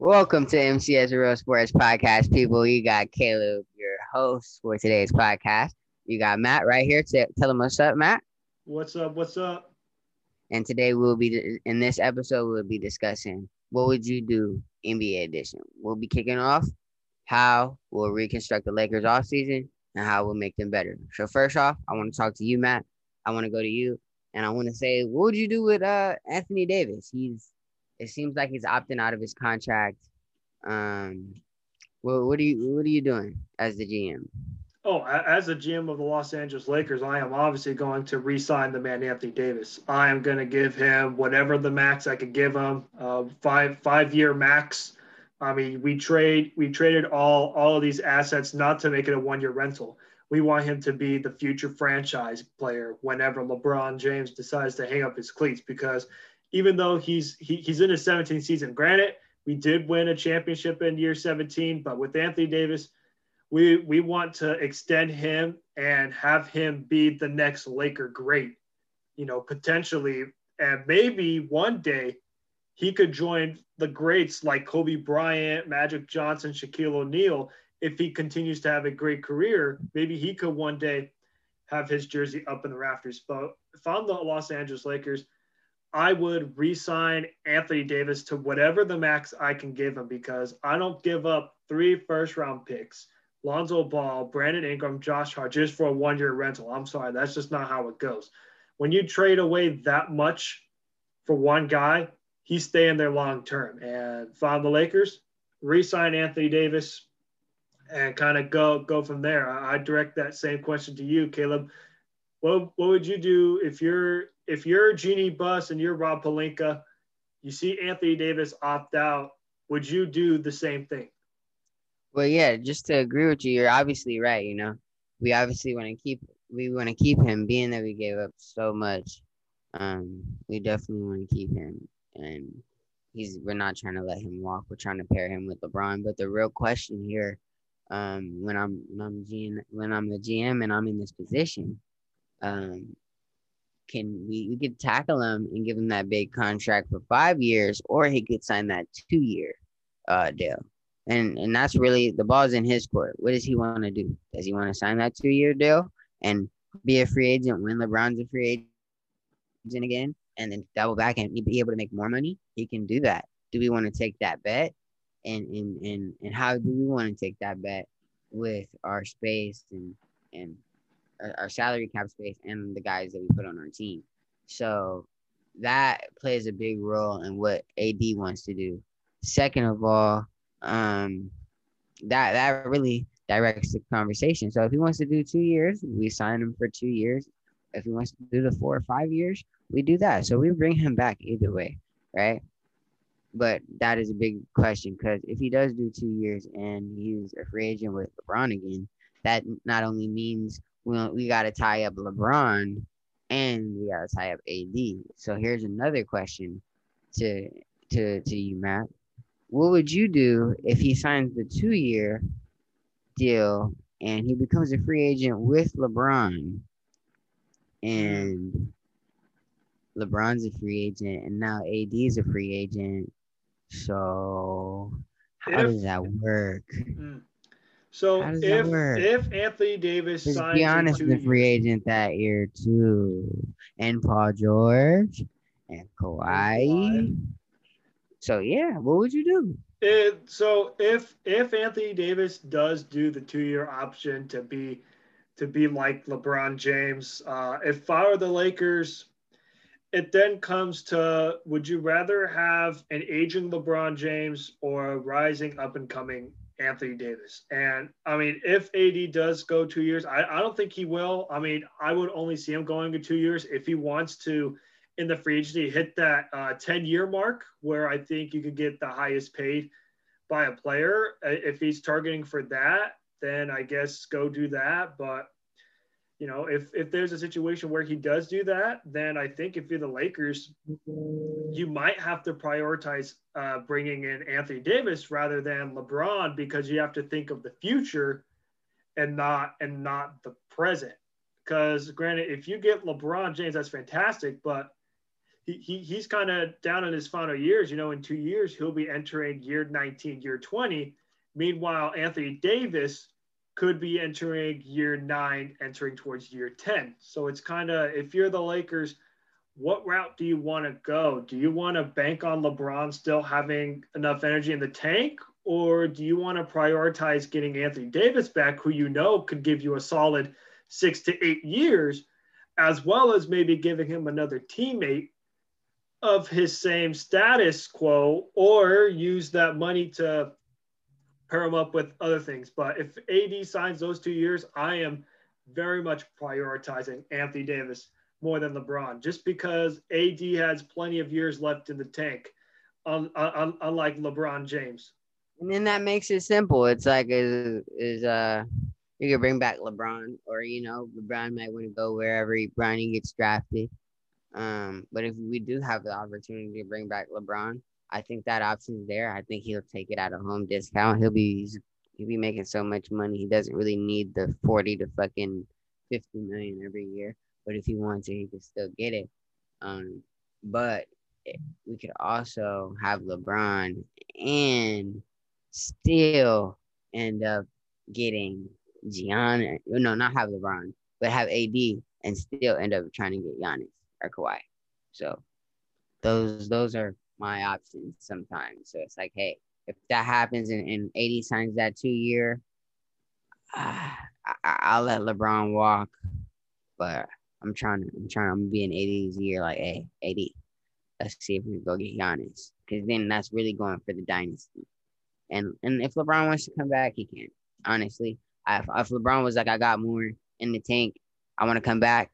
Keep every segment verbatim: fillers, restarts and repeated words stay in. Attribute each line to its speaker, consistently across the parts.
Speaker 1: Welcome to M C S Real Sports Podcast, people. You got Caleb, your host for today's podcast. You got Matt right here. To tell him what's up, Matt.
Speaker 2: What's up? What's up?
Speaker 1: And today we'll be in this episode. We'll be discussing what would you do N B A edition. We'll be kicking off how we'll reconstruct the Lakers off season and how we'll make them better. So first off, I want to talk to you, Matt. I want to go to you, and I want to say, what would you do with uh Anthony Davis? He's it seems like he's opting out of his contract. Um, what what are you what are you doing as the G M?
Speaker 2: Oh, as a G M of the Los Angeles Lakers, I am obviously going to re-sign the man Anthony Davis. I am going to give him whatever the max I could give him, uh, five five year max. I mean, we trade we traded all all of these assets not to make it a one year rental. We want him to be the future franchise player whenever LeBron James decides to hang up his cleats. Because even though he's he, he's in his seventeenth season, granted, we did win a championship in year seventeen, but with Anthony Davis, we we want to extend him and have him be the next Laker great, you know, potentially. And maybe one day he could join the greats like Kobe Bryant, Magic Johnson, Shaquille O'Neal. If he continues to have a great career, maybe he could one day have his jersey up in the rafters. But if I'm the Los Angeles Lakers, I would re-sign Anthony Davis to whatever the max I can give him, because I don't give up three first-round picks, Lonzo Ball, Brandon Ingram, Josh Hart, just for a one-year rental. I'm sorry, that's just not how it goes. When you trade away that much for one guy, he's staying there long-term. And if I'm the Lakers, re-sign Anthony Davis and kind of go go from there. I, I direct that same question to you, Caleb. What what would you do if you're if you're Jeannie Buss and you're Rob Pelinka, you see Anthony Davis opt out, would you do the same thing?
Speaker 1: Well, yeah, just to agree with you, you're obviously right. You know, we obviously want to keep we want to keep him, being that we gave up so much. Um, we definitely want to keep him, and he's we're not trying to let him walk. We're trying to pair him with LeBron. But the real question here, um, when I'm when I'm G when I'm the G M and I'm in this position, um, can we we could tackle him and give him that big contract for five years, or he could sign that two year uh deal. And and that's really the ball's in his court. What does he want to do? Does he want to sign that two year deal and be a free agent when LeBron's a free agent again, and then double back and be able to make more money? He can do that. Do we want to take that bet? And and and and how do we want to take that bet with our space and and our, our salary cap space and the guys that we put on our team? So that plays a big role in what A D wants to do. Second of all, um, that that really directs the conversation. So if he wants to do two years, we sign him for two years. If he wants to do the four or five years, we do that. So we bring him back either way, right? But that is a big question, because if he does do two years and he's a free agent with LeBron again, that not only means we we got to tie up LeBron and we got to tie up A D. So here's another question to to to you, Matt. What would you do if he signs the two year deal and he becomes a free agent with LeBron, and LeBron's a free agent and now A D is a free agent? So how
Speaker 2: If
Speaker 1: does that work? How
Speaker 2: so,
Speaker 1: does that
Speaker 2: if
Speaker 1: work?
Speaker 2: if Anthony Davis
Speaker 1: Because
Speaker 2: signs a
Speaker 1: Giannis
Speaker 2: two
Speaker 1: is a free
Speaker 2: years,
Speaker 1: agent that year too, and Paul George and
Speaker 2: and Kawhi.
Speaker 1: Kawhi. So yeah, what would you do?
Speaker 2: It, so if if Anthony Davis does do the two year option to be to be like LeBron James, uh, if I were the Lakers, it then comes to, would you rather have an aging LeBron James or a rising up and coming Anthony Davis? And I mean, if A D does go two years, I, I don't think he will. I mean, I would only see him going to two years if he wants to, in the free agency, hit that uh, ten year mark where I think you could get the highest paid by a player. If he's targeting for that, then I guess go do that. But you know, if if there's a situation where he does do that, then I think if you're the Lakers, you might have to prioritize uh, bringing in Anthony Davis rather than LeBron, because you have to think of the future and not and not the present. Because granted, if you get LeBron James, that's fantastic, but he, he he's kind of down in his final years. You know, in two years he'll be entering year nineteen, year twenty. Meanwhile, Anthony Davis could be entering year nine, entering towards year ten. So it's kind of, if you're the Lakers, what route do you want to go? Do you want to bank on LeBron still having enough energy in the tank? Or do you want to prioritize getting Anthony Davis back, who you know could give you a solid six to eight years, as well as maybe giving him another teammate of his same status quo, or use that money to pair him up with other things? But if A D signs those two years, I am very much prioritizing Anthony Davis more than LeBron, just because A D has plenty of years left in the tank, un- un- unlike LeBron James.
Speaker 1: And then that makes it simple. It's like is is uh you can bring back LeBron, or you know LeBron might want to go wherever he, Bronny gets drafted. Um, but if we do have the opportunity to bring back LeBron, I think that option's there. I think he'll take it at a home discount. He'll be he'll be making so much money. He doesn't really need the forty to fucking fifty million every year. But if he wants it, he can still get it. Um, but we could also have LeBron and still end up getting Giannis. No, not have LeBron, but have A D and still end up trying to get Giannis or Kawhi. So those those are my options sometimes. So it's like, hey, if that happens and, and A D signs that two year, uh, I, I'll let LeBron walk. But I'm trying to, I'm trying to be in A D's year, like, hey, A D, let's see if we can go get Giannis. Because then that's really going for the dynasty. And and if LeBron wants to come back, he can. Honestly, I, if LeBron was like, I got more in the tank, I want to come back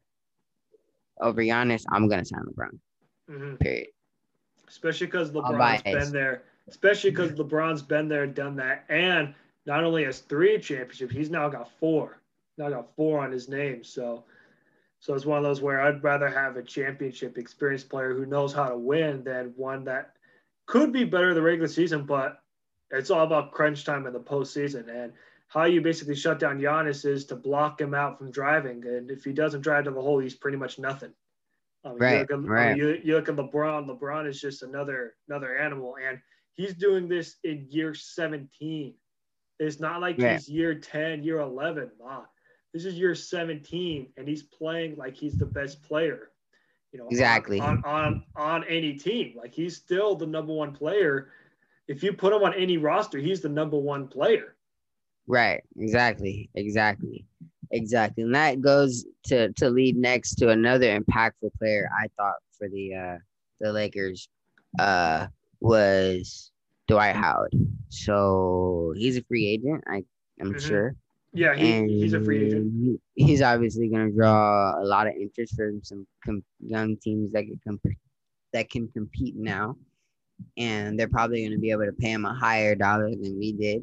Speaker 1: over Giannis, I'm going to sign LeBron. Mm-hmm. Period.
Speaker 2: Especially because LeBron's been there. Especially because LeBron's been there, done that. And not only has three championships, he's now got four. Now got four on his name. So, so it's one of those where I'd rather have a championship experienced player who knows how to win than one that could be better the regular season, but it's all about crunch time in the postseason. And how you basically shut down Giannis is to block him out from driving. And if he doesn't drive to the hole, he's pretty much nothing. I mean,
Speaker 1: right,
Speaker 2: you look, at,
Speaker 1: right.
Speaker 2: I mean, you, you look at LeBron. LeBron is just another another animal, and he's doing this in year seventeen. It's not like right. he's year ten, year eleven. Nah, this is year seventeen, and he's playing like he's the best player. You know,
Speaker 1: exactly
Speaker 2: on on on, on any team. Like, he's still the number one player. If you put him on any roster, he's the number one player.
Speaker 1: Right. Exactly. Exactly. Exactly. And that goes to, to lead next to another impactful player I thought for the uh, the Lakers uh, was Dwight Howard. So he's a free agent, I, I'm mm-hmm. sure.
Speaker 2: Yeah, he, and he's a free agent.
Speaker 1: He, he's obviously going to draw a lot of interest from some com- young teams that can comp- that can compete now. And they're probably going to be able to pay him a higher dollar than we did.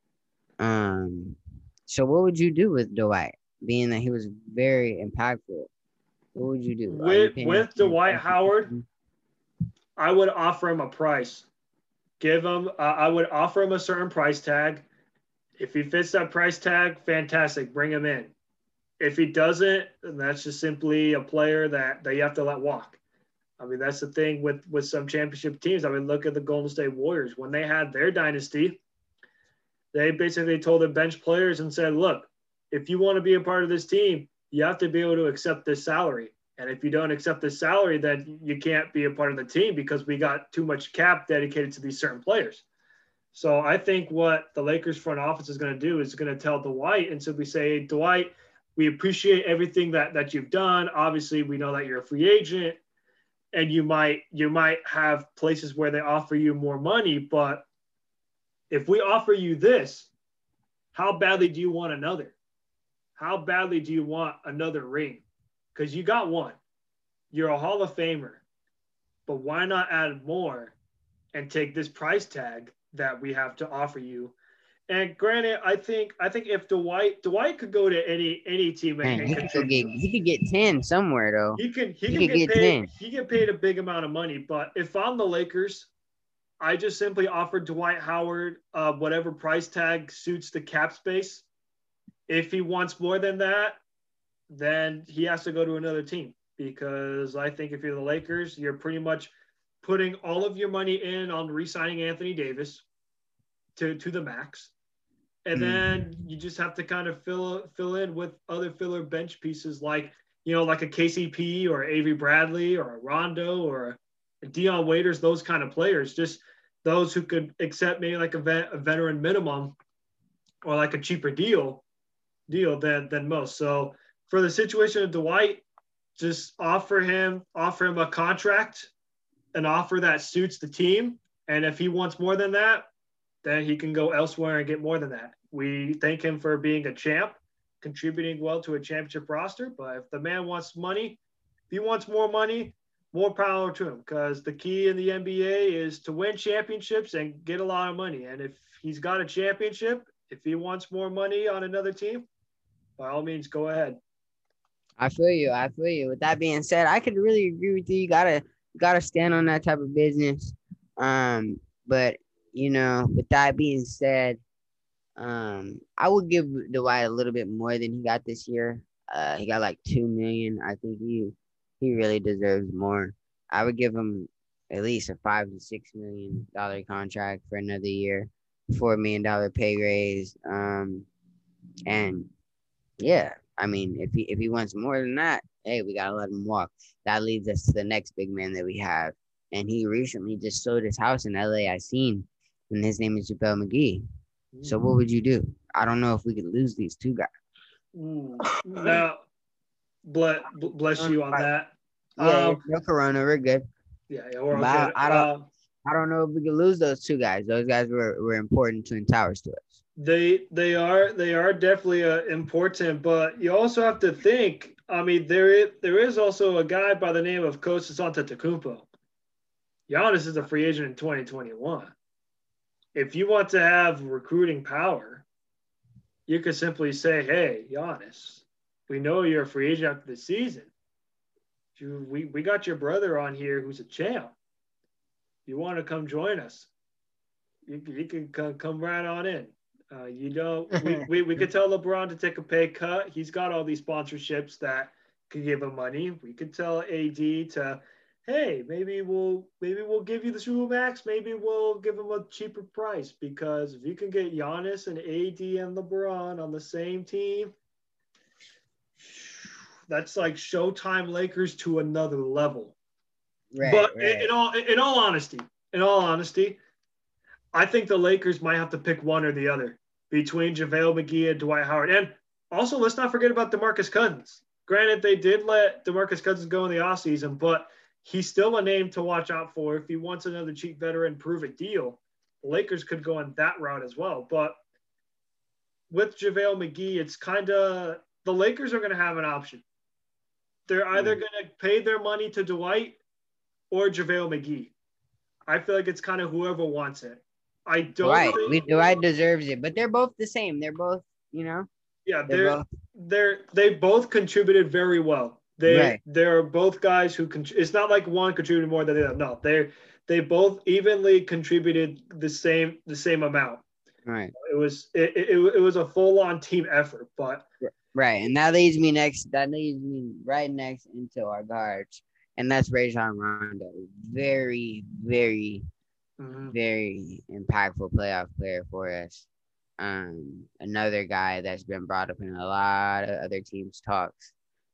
Speaker 1: Um, so what would you do with Dwight, being that he was very impactful? What would you do?
Speaker 2: With you with Dwight Howard, I would offer him a price. Give him. Uh, I would offer him a certain price tag. If he fits that price tag, fantastic. Bring him in. If he doesn't, then that's just simply a player that, that you have to let walk. I mean, that's the thing with, with some championship teams. I mean, look at the Golden State Warriors. When they had their dynasty, they basically told their bench players and said, look, if you want to be a part of this team, you have to be able to accept this salary. And if you don't accept this salary, then you can't be a part of the team because we got too much cap dedicated to these certain players. So I think what the Lakers front office is going to do is going to tell Dwight and simply say, hey, Dwight, we appreciate everything that, that you've done. Obviously, we know that you're a free agent. And you might you might have places where they offer you more money, but if we offer you this, how badly do you want another? How badly do you want another ring? Because you got one. You're a Hall of Famer. But why not add more and take this price tag that we have to offer you? And granted, I think I think if Dwight Dwight could go to any any team and,
Speaker 1: Man,
Speaker 2: and
Speaker 1: he could get he could get ten somewhere though.
Speaker 2: He can he, he can get, get paid ten. He get paid a big amount of money. But if I'm the Lakers, I just simply offered Dwight Howard uh, whatever price tag suits the cap space. If he wants more than that, then he has to go to another team. because I think if you're the Lakers, you're pretty much putting all of your money in on re-signing Anthony Davis to, to the max. And then
Speaker 1: Mm.
Speaker 2: you just have to kind of fill fill in with other filler bench pieces like, you know, like a K C P or Avery Bradley or a Rondo or a Dion Waiters, those kind of players, just those who could accept maybe like a, vet, a veteran minimum or like a cheaper deal deal than than most. So for the situation of Dwight, just offer him offer him a contract, an offer that suits the team. And if he wants more than that, then he can go elsewhere and get more than that. We thank him for being a champ, contributing well to a championship roster. But if the man wants money, if he wants more money, more power to him, because the key in the N B A is to win championships and get a lot of money. And if he's got a championship, if he wants more money on another team, by all means, go ahead.
Speaker 1: I feel you. I feel you. With that being said, I could really agree with you. You gotta gotta stand on that type of business. Um, but you know, with that being said, um, I would give Dwight a little bit more than he got this year. Uh, he got like two million. I think he he really deserves more. I would give him at least a five to six million dollar contract for another year, four million dollar pay raise. Um, and yeah, I mean, if he if he wants more than that, hey, we gotta let him walk. That leads us to the next big man that we have, and he recently just sold his house in L A. I seen, and his name is JaVale McGee. So what would you do? I don't know if we could lose these two guys.
Speaker 2: Ooh. Now, bless, bless you on that.
Speaker 1: Yeah,
Speaker 2: Um,
Speaker 1: no corona, we're good.
Speaker 2: Yeah, yeah, we're
Speaker 1: But
Speaker 2: okay.
Speaker 1: I, I don't,
Speaker 2: Uh,
Speaker 1: I don't know if we could lose those two guys. Those guys were, were important Twin Towers to us.
Speaker 2: they they are they are definitely uh, important, but you also have to think. I mean, there is there is also a guy by the name of Kostas Antetokounmpo. Giannis is a free agent in twenty twenty-one. If you want to have recruiting power, you could simply say, "Hey, Giannis, we know you're a free agent after the season. You, we we got your brother on here who's a champ. You want to come join us? You, you can come, come right on in." Uh, you know, we, we, we could tell LeBron to take a pay cut. He's got all these sponsorships that could give him money. We could tell A D to, hey, maybe we'll maybe we'll give you the Supermax. Maybe we'll give him a cheaper price, because if you can get Giannis and A D and LeBron on the same team, that's like Showtime Lakers to another level.
Speaker 1: Right,
Speaker 2: but
Speaker 1: right.
Speaker 2: in all in all honesty, in all honesty, I think the Lakers might have to pick one or the other between JaVale McGee and Dwight Howard. And also, let's not forget about DeMarcus Cousins. Granted, they did let DeMarcus Cousins go in the offseason, but he's still a name to watch out for. If he wants another cheap veteran prove-it deal, the Lakers could go on that route as well. But with JaVale McGee, it's kind of – the Lakers are going to have an option. They're either going to pay their money to Dwight or JaVale McGee. I feel like it's kind of whoever wants it. I don't
Speaker 1: Right.
Speaker 2: think
Speaker 1: We, Dwight deserves it, but they're both the same. They're both, you know.
Speaker 2: Yeah,
Speaker 1: they're,
Speaker 2: they're
Speaker 1: both
Speaker 2: they're they both contributed very well. They
Speaker 1: right.
Speaker 2: they're both guys who con- it's not like one contributed more than the other. No, they they both evenly contributed the same the same amount.
Speaker 1: Right.
Speaker 2: It was it it, it was a full on team effort, but
Speaker 1: right, and that leads me next. That leads me right next into our guards, and that's Rajon Rondo. Very, very. Mm-hmm. Very impactful playoff player for us. Um, another guy that's been brought up in a lot of other teams' talks.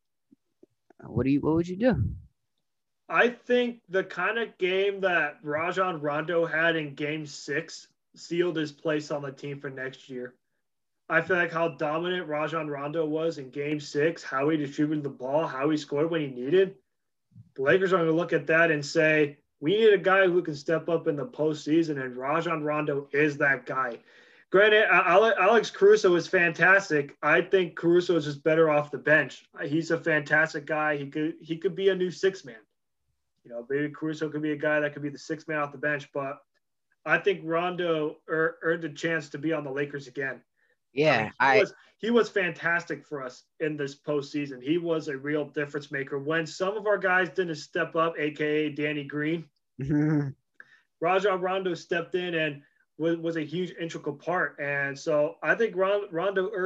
Speaker 1: What do you? What would you do?
Speaker 2: I think the kind of game that Rajon Rondo had in Game Six sealed his place on the team for next year. I feel like how dominant Rajon Rondo was in Game Six, how he distributed the ball, how he scored when he needed. The Lakers are going to look at that and say, we need a guy who can step up in the postseason, and Rajon Rondo is that guy. Granted, Alex Caruso is fantastic. I think Caruso is just better off the bench. He's a fantastic guy. He could he could be a new six man. You know, maybe Caruso could be a guy that could be the six man off the bench. But I think Rondo er, earned a chance to be on the Lakers again.
Speaker 1: Yeah,
Speaker 2: I mean, he
Speaker 1: I
Speaker 2: was he was fantastic for us in this postseason. He was a real difference maker. When some of our guys didn't step up, aka Danny Green, Rajon Rondo stepped in and was, was a huge integral part. And so I think Rondo earned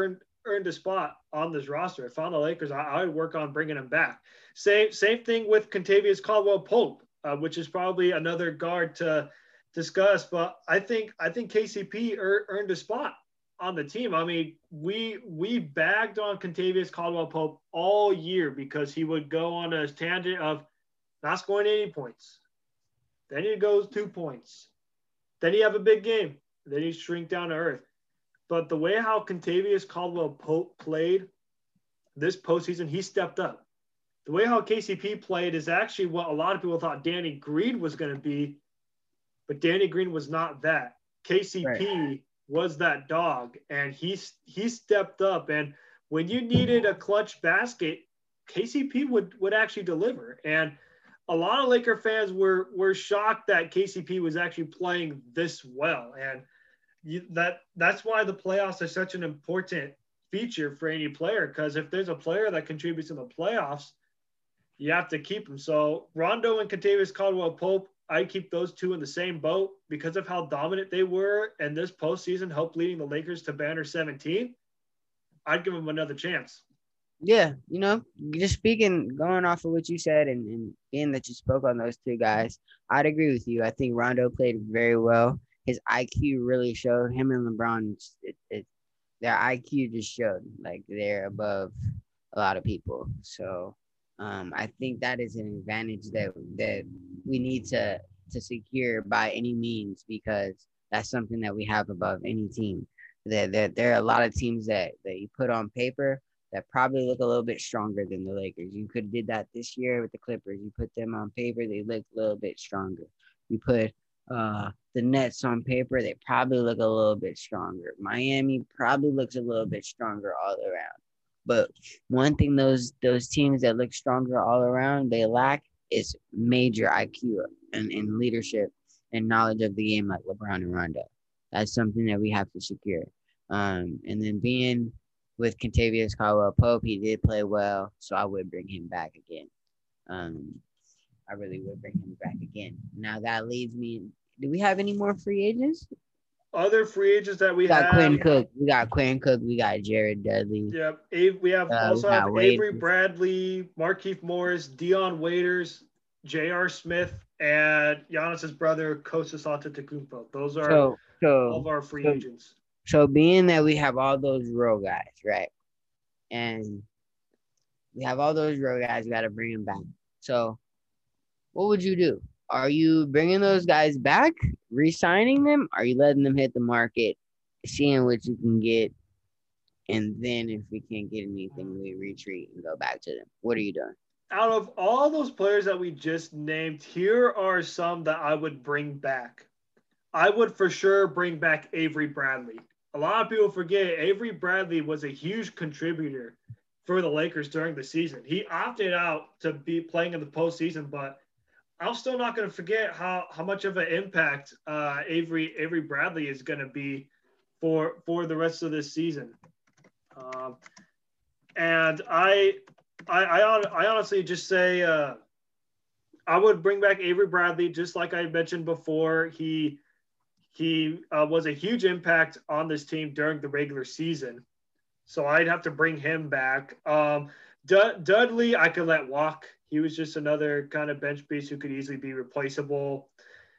Speaker 2: earned a spot on this roster. If I'm the Lakers, I, I would work on bringing him back. Same same thing with Kentavious Caldwell-Pope, uh, which is probably another guard to discuss. But I think I think K C P er, earned a spot on the team. I mean, we we bagged on Kentavious Caldwell-Pope all year because he would go on a tangent of not scoring any points. Then he goes two points. Then he have a big game. Then he shrink down to earth. But the way how Kentavious Caldwell-Pope played this postseason, he stepped up. The way how K C P played is actually what a lot of people thought Danny Green was going to be, but Danny Green was not that. K C P right. was that dog, and he, he stepped up. And when you needed a clutch basket, K C P would, would actually deliver. And a lot of Laker fans were, were shocked that K C P was actually playing this well. And You, that that's why the playoffs are such an important feature for any player, because if there's a player that contributes in the playoffs, you have to keep them. So Rondo and Kentavious Caldwell-Pope, I keep those two in the same boat because of how dominant they were, and this postseason helped leading the Lakers to banner seventeen. I'd give them another chance.
Speaker 1: Yeah, you know, just speaking, going off of what you said, and, and being that you spoke on those two guys, I'd agree with you. I think Rondo played very well. His I Q really showed. Him and LeBron, it, it, their I Q just showed like they're above a lot of people. So um, I think that is an advantage that that we need to to secure by any means, because that's something that we have above any team. That there, there are a lot of teams that, that you put on paper that probably look a little bit stronger than the Lakers. You could have did that this year with the Clippers. You put them on paper, they look a little bit stronger. You put uh, the Nets on paper, they probably look a little bit stronger. Miami probably looks a little bit stronger all around. But one thing those those teams that look stronger all around, they lack is major I Q and, and leadership and knowledge of the game like LeBron and Rondo. That's something that we have to secure. Um, and then being with Kentavious Caldwell-Pope, he did play well, so I would bring him back again. Um, I really would bring him back again. Now that leads me. Do we have any more free agents?
Speaker 2: Other free agents that we,
Speaker 1: we got
Speaker 2: have.
Speaker 1: Quinn Cook. We got Quinn Cook. We got Jared Dudley.
Speaker 2: Yep. We have uh, also we have Avery Bradley, Markieff Morris, Dion Waiters, J R. Smith, and Giannis's brother Kostas Antetokounmpo. Those are
Speaker 1: so, so,
Speaker 2: all of our free
Speaker 1: so,
Speaker 2: agents.
Speaker 1: So being that we have all those role guys, right? And we have all those role guys, we got to bring them back. So what would you do? Are you bringing those guys back, re-signing them? Are you letting them hit the market, seeing what you can get, and then if we can't get anything, we retreat and go back to them? What are you doing?
Speaker 2: Out of all those players that we just named, here are some that I would bring back. I would for sure bring back Avery Bradley. A lot of people forget Avery Bradley was a huge contributor for the Lakers during the season. He opted out to be playing in the postseason, but I'm still not going to forget how, how much of an impact uh, Avery Avery Bradley is going to be for for the rest of this season. Um, and I, I I I honestly just say uh, I would bring back Avery Bradley, just like I mentioned before. He he uh, was a huge impact on this team during the regular season, so I'd have to bring him back. Um, D- Dudley, I could let walk. He was just another kind of bench piece who could easily be replaceable.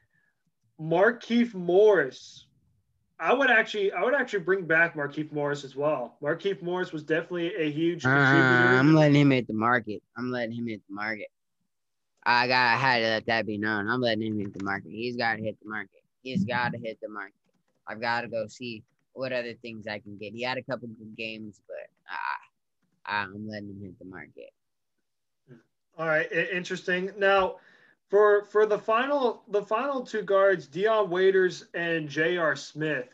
Speaker 2: Markieff Morris, I would actually, I would actually bring back Markieff Morris as well. Markieff Morris was definitely a huge contributor.
Speaker 1: Uh, I'm letting him hit the market. I'm letting him hit the market. I got I had to let that be known. I'm letting him hit the market. He's got to hit the market. He's got to hit the market. I've got to go see what other things I can get. He had a couple good games, but uh, I'm letting him hit the market.
Speaker 2: All right, interesting. Now, for for the final the final two guards, Dion Waiters and J R. Smith.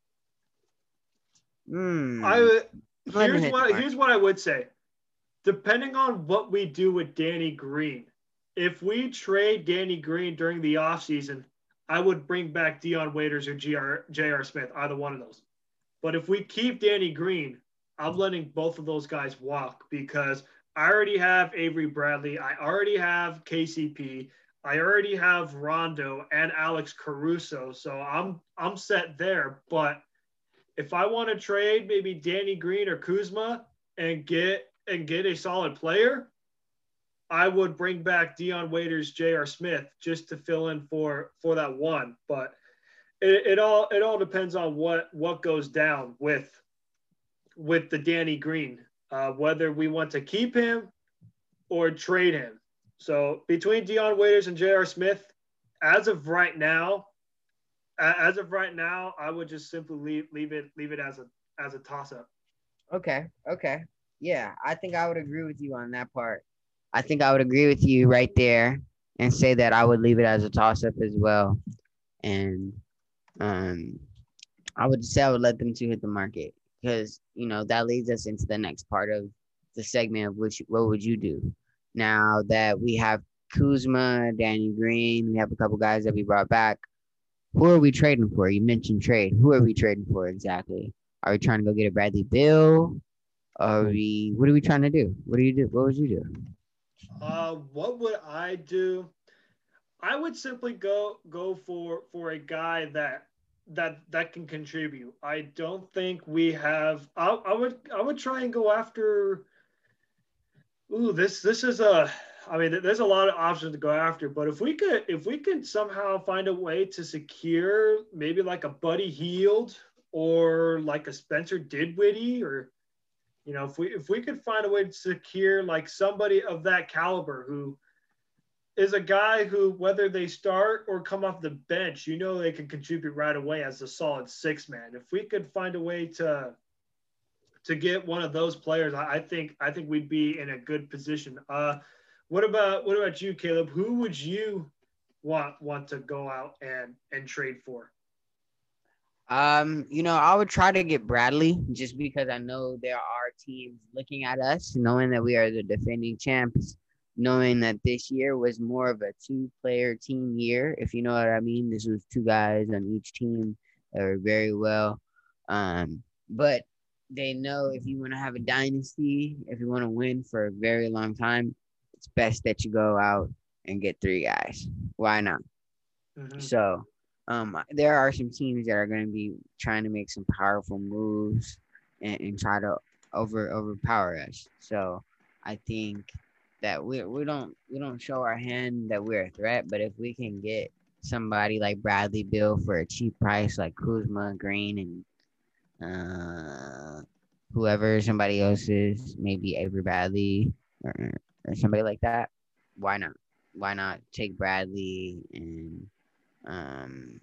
Speaker 1: Mm.
Speaker 2: I here's what here's what I would say. Depending on what we do with Danny Green, if we trade Danny Green during the offseason, I would bring back Dion Waiters or J R. Smith, either one of those. But if we keep Danny Green, I'm letting both of those guys walk because I already have Avery Bradley. I already have K C P. I already have Rondo and Alex Caruso. So I'm I'm set there. But if I want to trade maybe Danny Green or Kuzma and get and get a solid player, I would bring back Dion Waiters, J R. Smith just to fill in for for that one. But it, it all it all depends on what what goes down with with the Danny Green, uh, whether we want to keep him or trade him. So between Dion Waiters and J R. Smith, as of right now, as of right now, I would just simply leave leave it leave it as a as a toss up.
Speaker 1: Okay. Okay. Yeah, I think I would agree with you on that part. I think I would agree with you right there and say that I would leave it as a toss up as well. And um, I would say I would let them two hit the market because, you know, that leads us into the next part of the segment of which, what would you do? Now that we have Kuzma, Danny Green, we have a couple guys that we brought back. Who are we trading for? You mentioned trade. Who are we trading for exactly? Are we trying to go get a Bradley Beal? Are we? What are we trying to do? What do you do? What would you do?
Speaker 2: Uh, what would I do? I would simply go go for for a guy that that that can contribute. I don't think we have. I, I would I would try and go after. Ooh, this this is a. I mean, there's a lot of options to go after, but if we could if we could somehow find a way to secure maybe like a Buddy Hield or like a Spencer Dinwiddie, or you know, if we if we could find a way to secure like somebody of that caliber who is a guy who, whether they start or come off the bench, you know they can contribute right away as a solid six man. If we could find a way to to get one of those players, I think I think we'd be in a good position. Uh, what about what about you, Caleb? Who would you want want to go out and and trade for?
Speaker 1: Um, you know, I would try to get Bradley just because I know there are teams looking at us, knowing that we are the defending champs, knowing that this year was more of a two-player team year, if you know what I mean. This was two guys on each team that were very well. Um, but they know if you want to have a dynasty, if you want to win for a very long time, it's best that you go out and get three guys. Why not? Mm-hmm. So um, there are some teams that are going to be trying to make some powerful moves and, and try to over overpower us. So I think that we we don't we don't show our hand that we're a threat, but if we can get somebody like Bradley Beal for a cheap price, like Kuzma, Green, and uh, whoever somebody else is, maybe Avery Bradley or, or somebody like that, why not? Why not take Bradley and um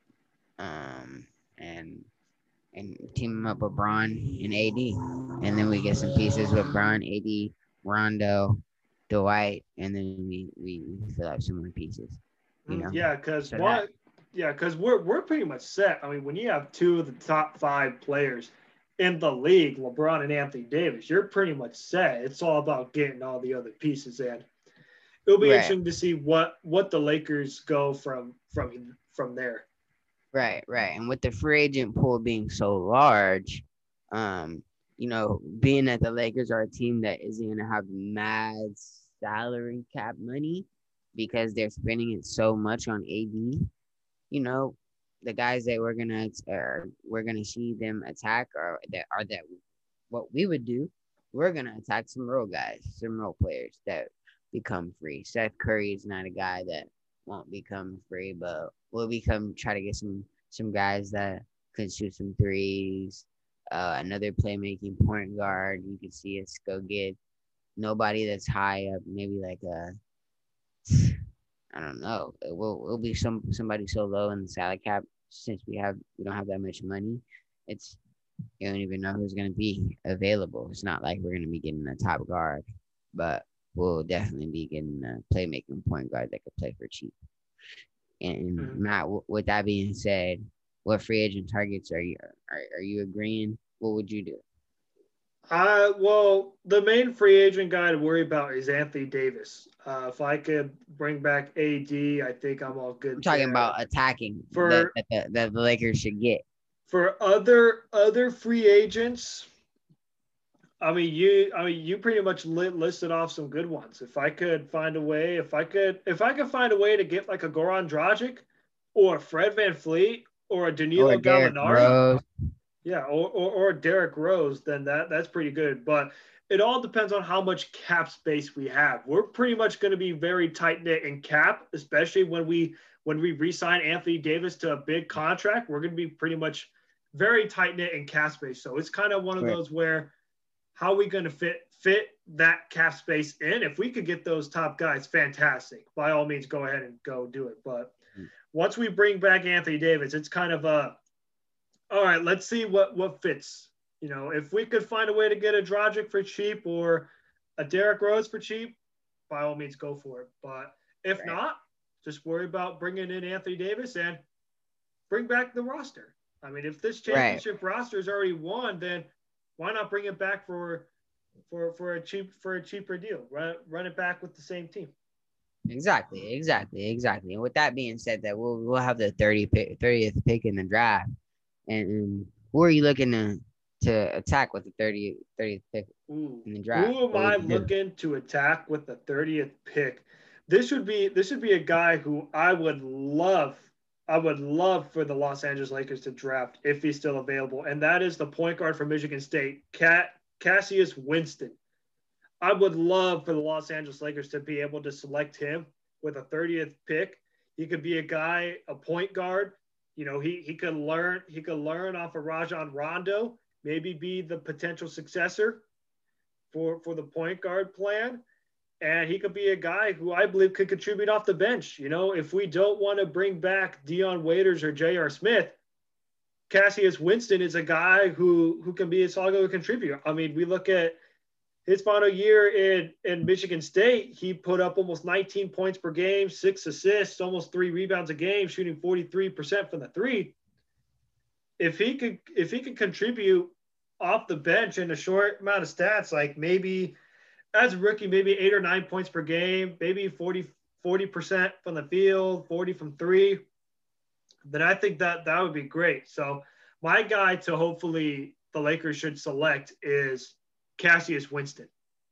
Speaker 1: um and and team him up with Bron and A D, and then we get some pieces with Bron, A D, Rondo, Dwight, and then we we, we fill out some more pieces. You know?
Speaker 2: Yeah, because so what? That, yeah, because we're we're pretty much set. I mean, when you have two of the top five players in the league, LeBron and Anthony Davis, you're pretty much set. It's all about getting all the other pieces in. It'll be right. interesting to see what what the Lakers go from from from there.
Speaker 1: Right, right. And with the free agent pool being so large, um, you know, being that the Lakers are a team that isn't going to have mad salary cap money because they're spending it so much on A D, you know, the guys that we're going to or we're going to see them attack are that are that what we would do, we're going to attack some role guys, some role players that become free. Seth Curry is not a guy that won't become free, but we'll become try to get some some guys that can shoot some threes. Uh, another playmaking point guard. You can see us go get nobody that's high up. Maybe like a I don't know. It will will be some somebody so low in the salary cap since we have we don't have that much money. It's you don't even know who's gonna be available. It's not like we're gonna be getting a top guard, but we'll definitely be getting a playmaking point guard that could play for cheap. And mm-hmm. Matt, w- with that being said, what free agent targets are you are, are you agreeing? What would you do?
Speaker 2: Uh, well, the main free agent guy to worry about is Anthony Davis. Uh, if I could bring back A D, I think I'm all good.
Speaker 1: I'm talking there. about attacking for that, that, the, that the Lakers should get.
Speaker 2: For other other free agents, I mean, you, I mean, you pretty much listed off some good ones. If I could find a way, if I could, if I could find a way to get like a Goran Dragic or Fred VanVleet or a Danilo or Gallinari, Yeah, or, or, or Derrick Rose, then that that's pretty good. But it all depends on how much cap space we have. We're pretty much going to be very tight knit in cap, especially when we when we re-sign Anthony Davis to a big contract. We're going to be pretty much very tight knit in cap space. So it's kind of one of
Speaker 1: Right.
Speaker 2: those where how are we going to fit fit that cap space in? If we could get those top guys, fantastic. By all means, go ahead and go do it. But once we bring back Anthony Davis, it's kind of a all right, let's see what what fits. You know, if we could find a way to get a Dragic for cheap or a Derrick Rose for cheap, by all means, go for it. But if
Speaker 1: Right.
Speaker 2: not, just worry about bringing in Anthony Davis and bring back the roster. I mean, if this
Speaker 1: Right.
Speaker 2: championship roster is already won, then why not bring it back for for for a cheap for a cheaper deal? Run run it back with the same team.
Speaker 1: Exactly, exactly, exactly. And with that being said, that we'll we'll have the thirty pick, thirtieth pick in the draft. And, and who are you looking to to attack with the thirtieth, thirtieth pick
Speaker 2: Ooh.
Speaker 1: in the draft?
Speaker 2: Who am
Speaker 1: What would
Speaker 2: I
Speaker 1: you do?
Speaker 2: looking to attack with the thirtieth pick? This would be this would be a guy who I would love I would love for the Los Angeles Lakers to draft if he's still available, and that is the point guard from Michigan State, Cat Cassius Winston. I would love for the Los Angeles Lakers to be able to select him with a thirtieth pick. He could be a guy, a point guard. You know, he he could learn he could learn off of Rajon Rondo, maybe be the potential successor for for the point guard plan. And he could be a guy who I believe could contribute off the bench. You know, if we don't want to bring back Dion Waiters or J R. Smith, Cassius Winston is a guy who who can be a solid contributor. I mean, we look at his final year in, in Michigan State, he put up almost nineteen points per game, six assists, almost three rebounds a game, shooting forty-three percent from the three. If he could if he could contribute off the bench in a short amount of stats, like maybe as a rookie, maybe eight or nine points per game, maybe forty, forty percent from the field, forty from three, then I think that that would be great. So my guy to hopefully the Lakers should select is Cassius Winston.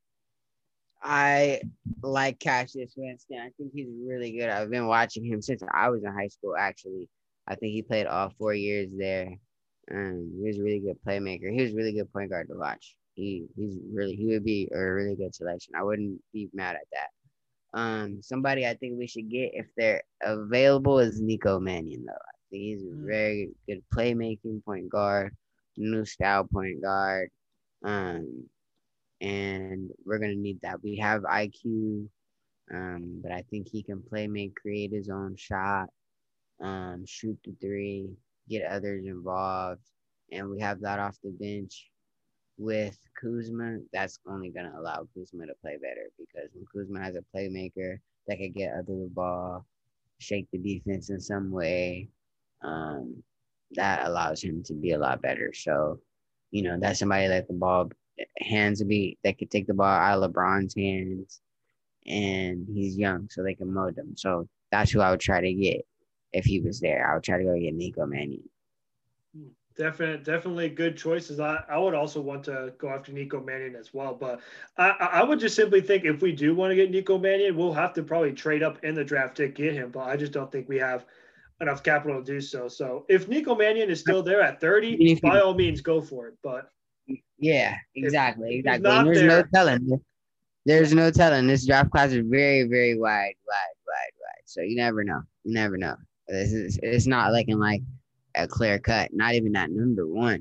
Speaker 1: I like Cassius Winston. I think he's really good. I've been watching him since I was in high school, actually. I think he played all four years there. Um, he was a really good playmaker. He was a really good point guard to watch. He he's really he would be a really good selection. I wouldn't be mad at that. Um, somebody I think we should get if they're available is Nico Mannion, though. I think he's a very good playmaking point guard, new style point guard. Um, and we're gonna need that. We have I Q, um, but I think he can play, make, create his own shot, um, shoot the three, get others involved, and we have that off the bench with Kuzma. That's only gonna allow Kuzma to play better because when Kuzma has a playmaker that can get other the ball, shake the defense in some way, um, that allows him to be a lot better. So, you know, that's somebody that the ball hands to be that could take the ball out of LeBron's hands, and he's young, so they can mold him. So that's who I would try to get if he was there. I would try to go get Nico Mannion.
Speaker 2: Definitely, definitely good choices. I, I would also want to go after Nico Mannion as well, but I, I would just simply think if we do want to get Nico Mannion, we'll have to probably trade up in the draft to get him. But I just don't think we have enough capital to do so. So if Nico Mannion is still there at thirty, by all means, go for it. But
Speaker 1: yeah, exactly,
Speaker 2: if,
Speaker 1: exactly.
Speaker 2: if
Speaker 1: and there's
Speaker 2: there,
Speaker 1: no telling. There's no telling. This draft class is very, very wide, wide, wide, wide. So you never know. You never know. This is it's not looking like a clear cut. Not even at number one.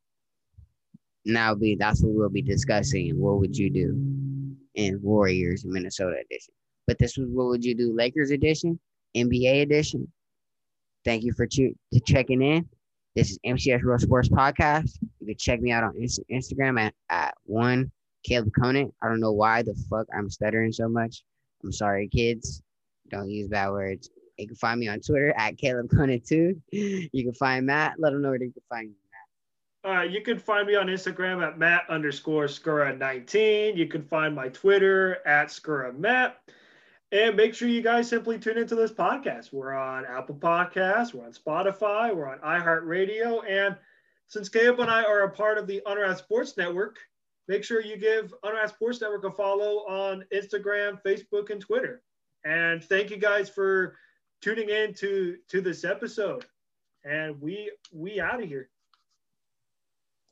Speaker 1: Now be that's what we'll be discussing. What would you do in Warriors Minnesota edition? But this was what would you do Lakers edition, N B A edition. Thank you for ch- checking in. This is M C S Real Sports Podcast. You can check me out on Inst- Instagram at, at one Caleb Conant. I don't know why the fuck I'm stuttering so much. I'm sorry, kids. Don't use bad words. You can find me on Twitter at Caleb Conant too. You can find Matt. Let them know where you can find me.
Speaker 2: All right, you can find me on Instagram at Matt underscore Skura nineteen. You can find my Twitter at Skura Matt. And make sure you guys simply tune into this podcast. We're on Apple Podcasts, we're on Spotify, we're on iHeartRadio. And since Caleb and I are a part of the Unwrapped Sports Network, make sure you give Unwrapped Sports Network a follow on Instagram, Facebook, and Twitter. And thank you guys for tuning in to, to this episode. And we we out of here.